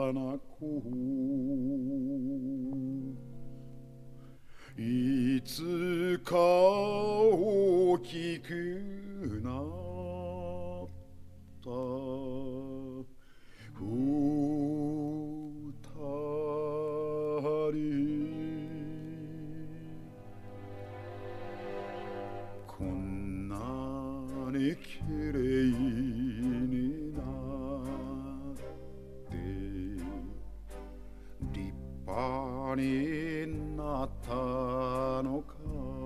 な子いつか大きくなった二人こんなに綺麗になって立派になったのか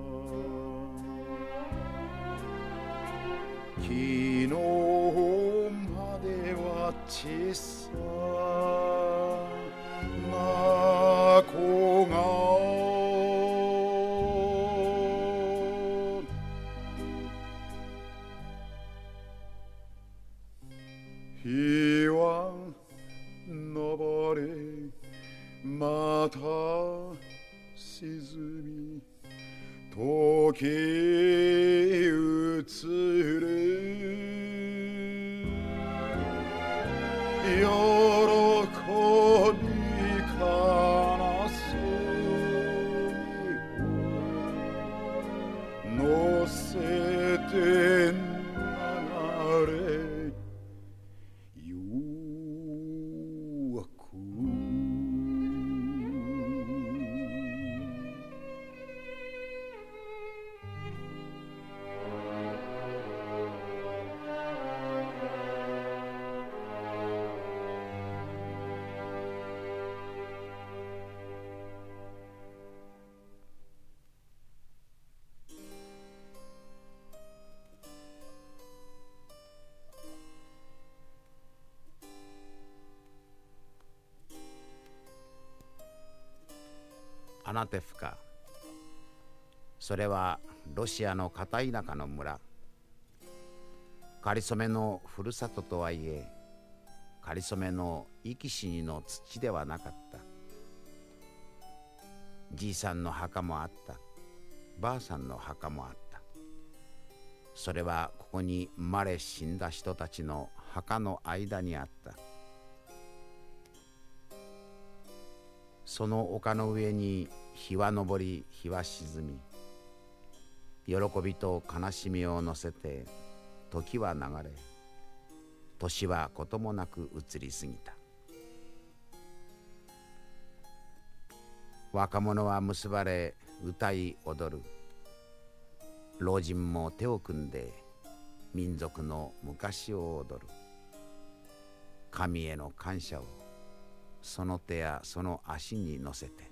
昨日までは小さな子が日は昇りまた沈み時移る喜び悲しみを乗せて流れゆくアナテフカ、それはロシアの片田舎の村。かりそめのふるさととはいえ、かりそめの生き死にの土ではなかった。じいさんの墓もあった。ばあさんの墓もあった。それはここに生まれ死んだ人たちの墓の間にあった。その丘の上に日は昇り日は沈み、喜びと悲しみを乗せて時は流れ、年はこともなく移り過ぎた。若者は結ばれ歌い踊る。老人も手を組んで民族の昔を踊る。神への感謝をその手やその足に乗せて。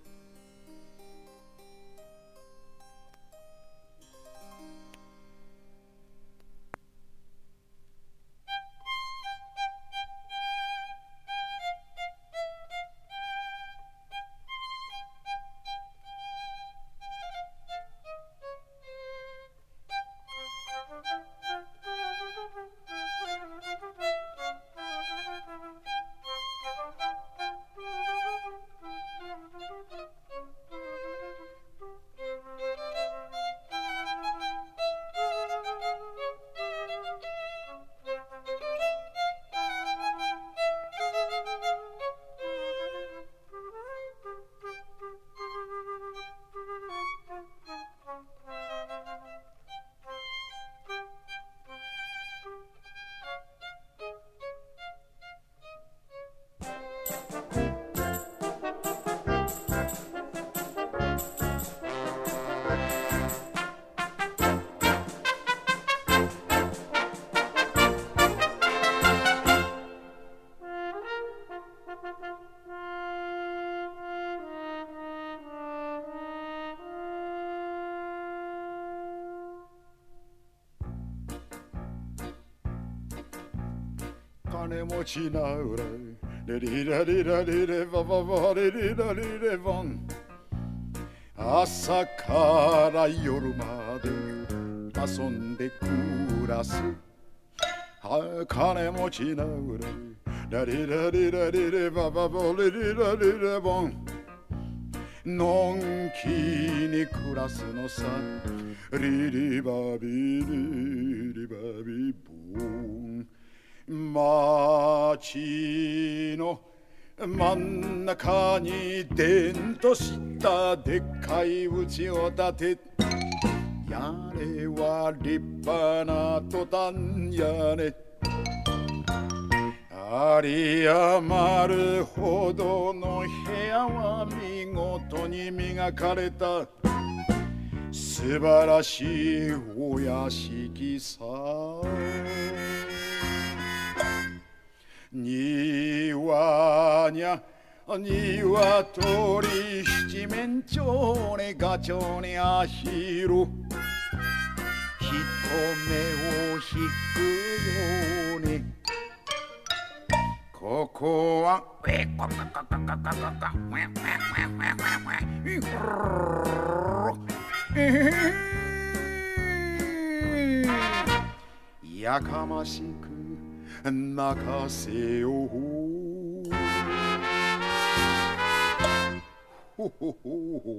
金持ちなうらレリラリラリレバババレリラリレバン朝から夜まで遊んで暮らす金持ちなうらラリラリラリレバババレリラリレバンのんきに暮らすのさリリバビリリバビボン街の真ん中にでんとしたでっかい家を建て、屋根は立派なトタン屋根、あり余るほどの部屋は見事に磨かれた素晴らしいお屋敷さ。庭にゃ鶏七面鳥にガチョウにアヒル、人目を引くようにここはやかましく泣かせよう。ほほほ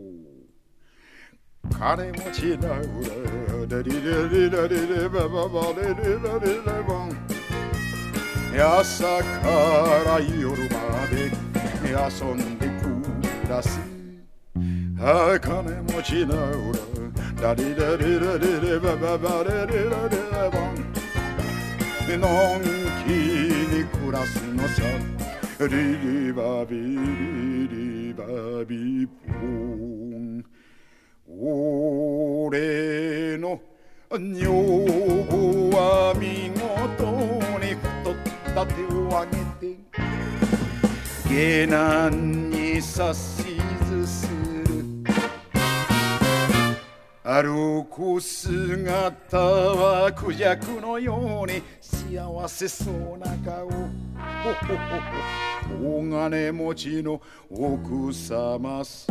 金持ちなうらレリレリレリレバババレリレリレバン、朝から夜まで遊んで暮らす。金持ちなうらラリレリレリレバババレリレリレバン、のんきに暮らすのさ。リリバビリリバビポン、俺の女房は見事に太った手を挙げて下男に指図する。歩く姿はクジャクのように幸せそうな顔。大金持ちの奥様さ。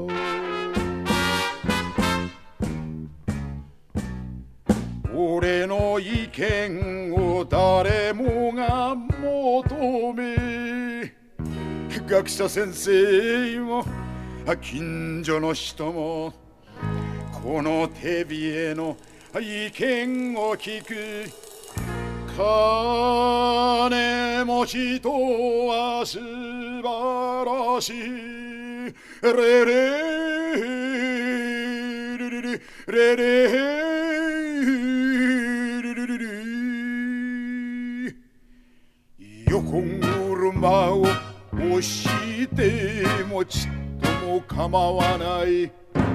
俺の意見を誰もが求め、学者先生も近所の人もこの手冷えの意見を聞く。金持ちとは素晴らしい。レレレレレレレ横車を押してもちっとも構わない。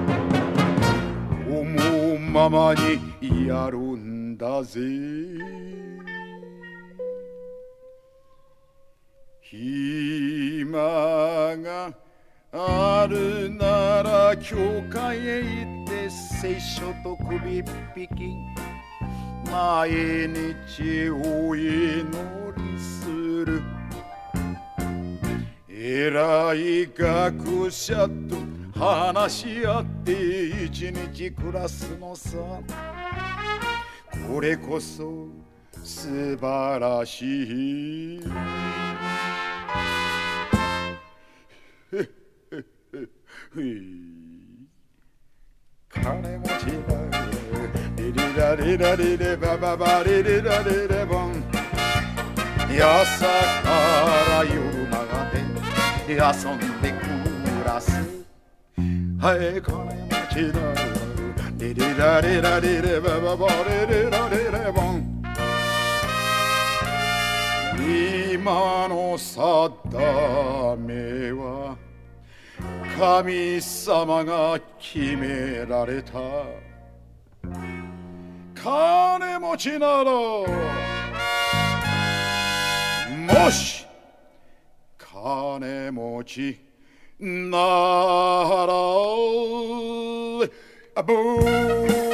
思うままにやるんだぜ。暇があるなら教会へ行って聖書と首引き、毎日お祈りする。偉い学者と話し合って一日暮らすのさ。これこそ素晴らしい。金持ちだリリラリラリレバババリリラリレボン、朝から夜まで遊んで暮らす。はい金持ちだリリラリラリレバババリリラリレボン、今の定めは神様が決められた。金持ちならもし金持ちならブー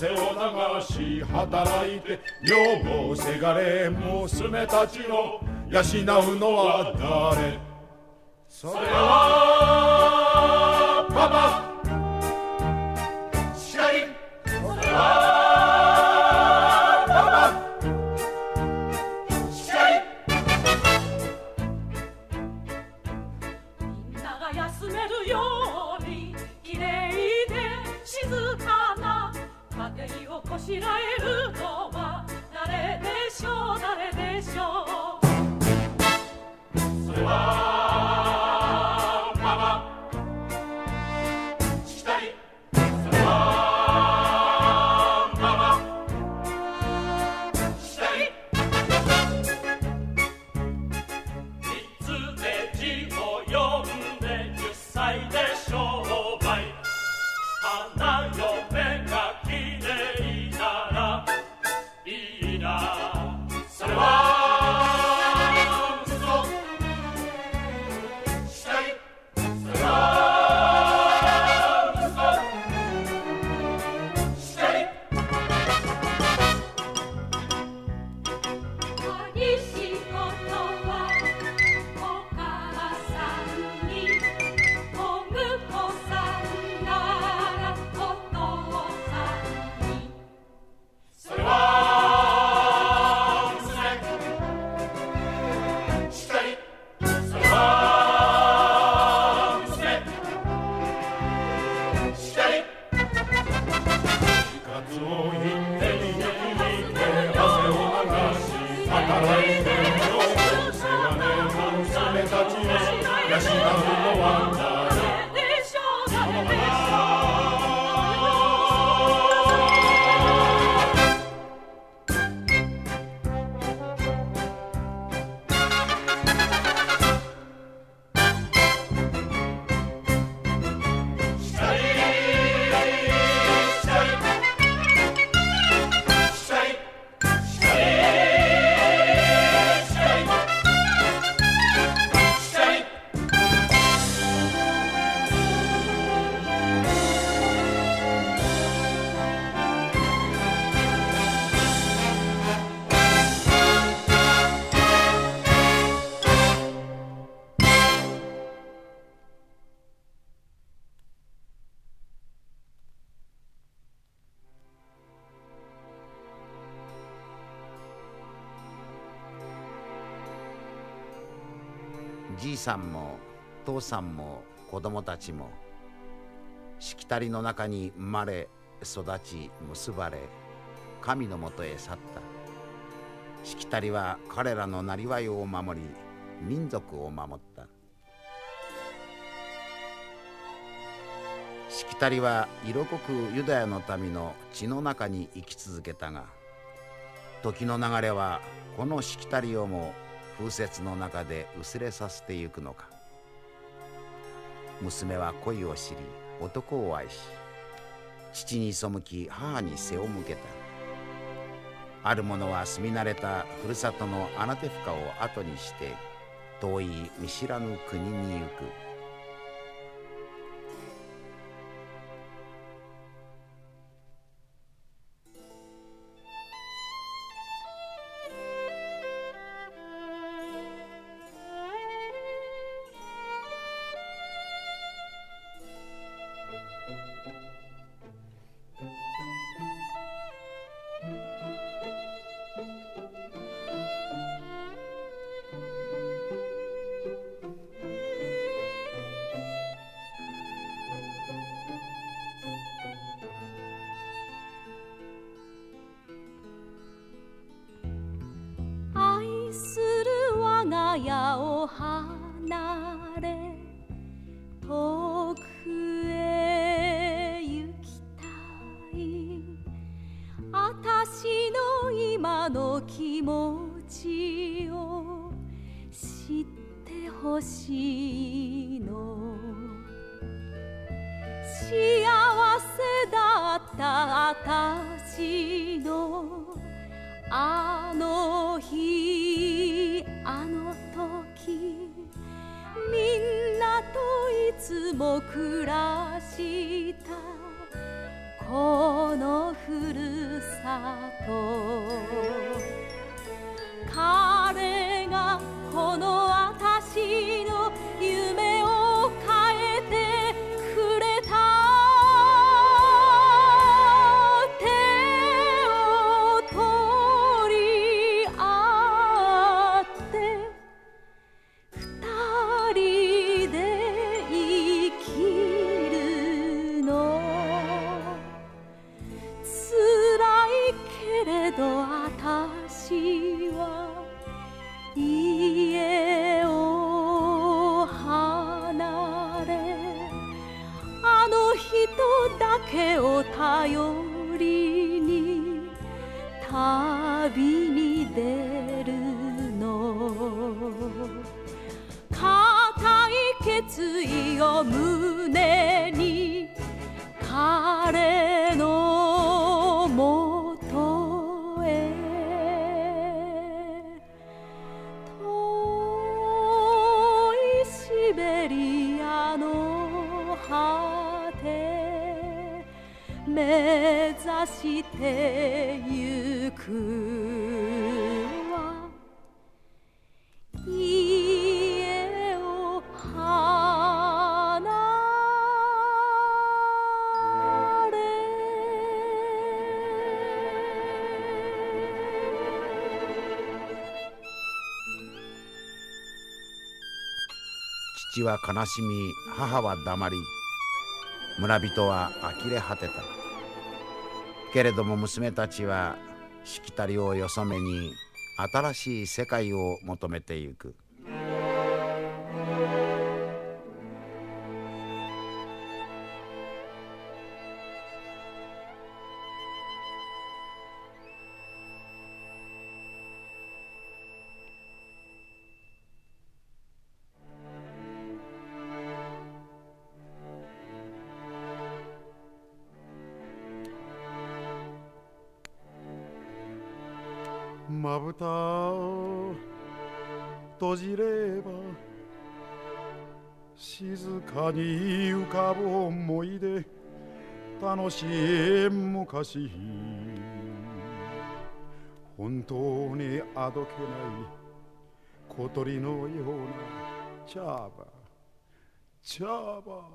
汗を流し働いて女房せがれ娘たちを養うのは誰？それはパパシャリ、それはパパシャリ。 みんなが休めるようにきれいで静かな家庭をこしらえるのは誰でしょう誰でしょう。それはパパしかり、それはパパしかり。三つで字を読んで10歳で商売、花嫁がきれいならいいな。それはじいさんも父さんも子供たちもしきたりの中に生まれ育ち結ばれ神のもとへ去った。しきたりは彼らのなりわいを守り民族を守った。しきたりは色濃くユダヤの民の血の中に生き続けたが、時の流れはこのしきたりをも風雪の中で薄れさせてゆくのか。娘は恋を知り男を愛し、父に背き母に背を向けた。ある者は住み慣れたふるさとの穴手深を後にして遠い見知らぬ国に行く。 家を離れ遠くへ行きたい。あたしの今の気持ちを知ってほしいの。幸せだったあたしのあの日あの時、みんなといつも暮らしたここのふるさと。彼がこの私の夢を変えてくれた。手を取り合って二人で生きるの。辛いけれど私は家を離れ、あの人だけを頼りに旅に出るの。固い決意を胸に彼のもとへ。遠いシベリアの果て目指してゆくわ。家を離れ。 父は悲しみ、母は黙り、村人は呆れ果てた。けれども娘たちはしきたりをよそめに新しい世界を求めてゆく。 まぶた閉じれば静かに浮かぶ思い出、楽しい昔、本当にあどけない小鳥のようなチャーバチャーバ。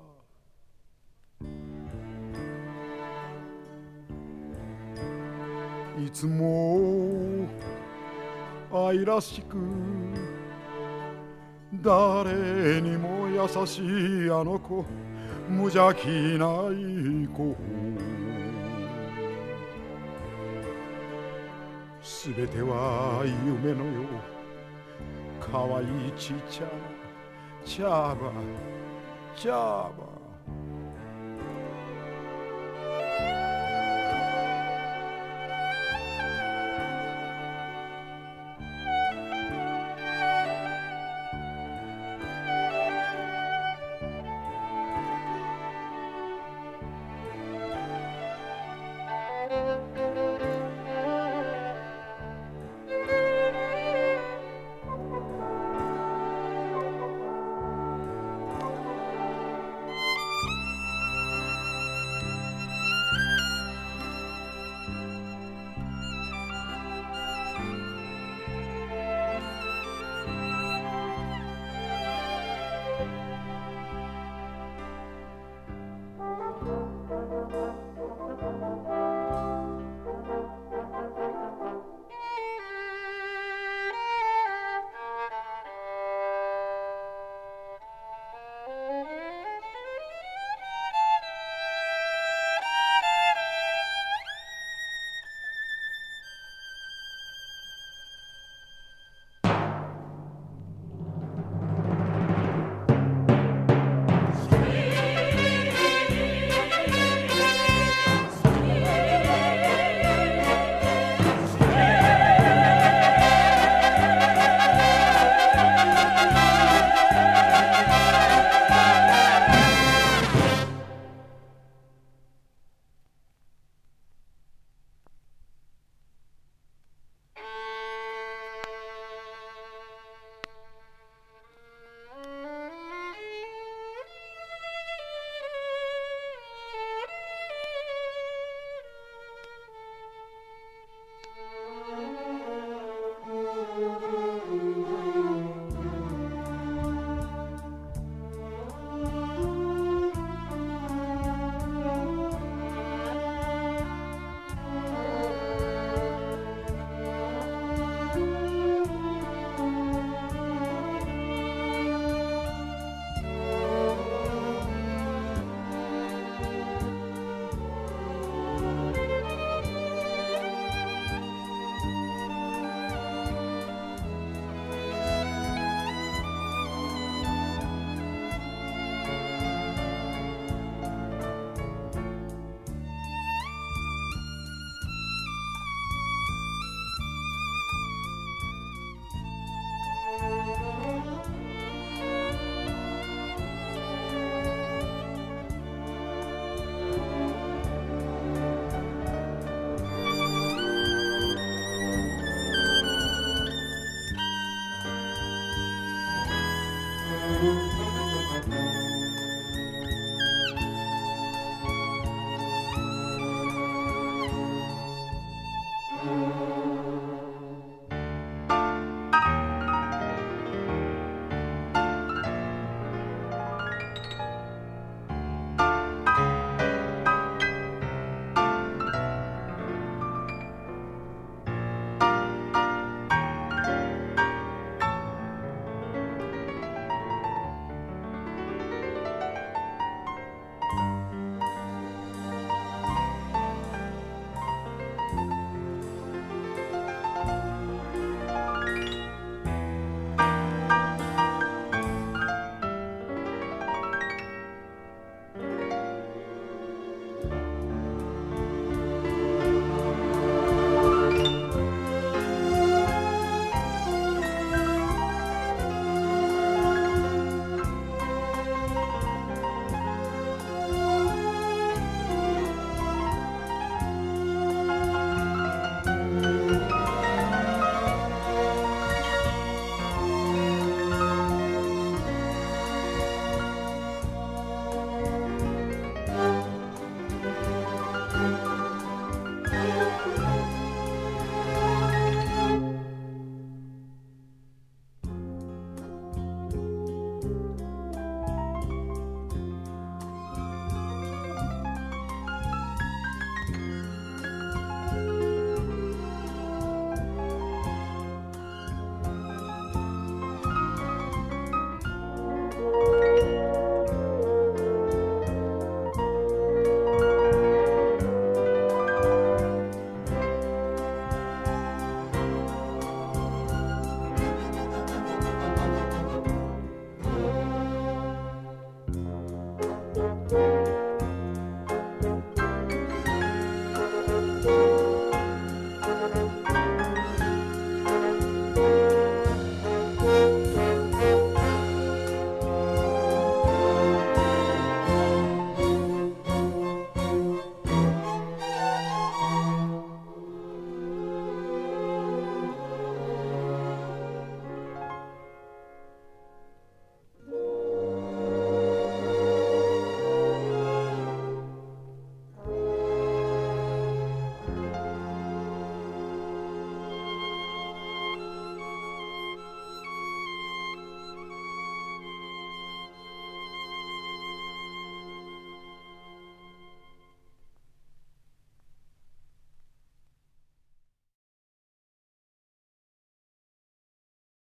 いつも愛らしく誰にも優しいあの子、無邪気ない子、すべては夢のよう、かわいいちっちゃなチャーバチャーバ。 る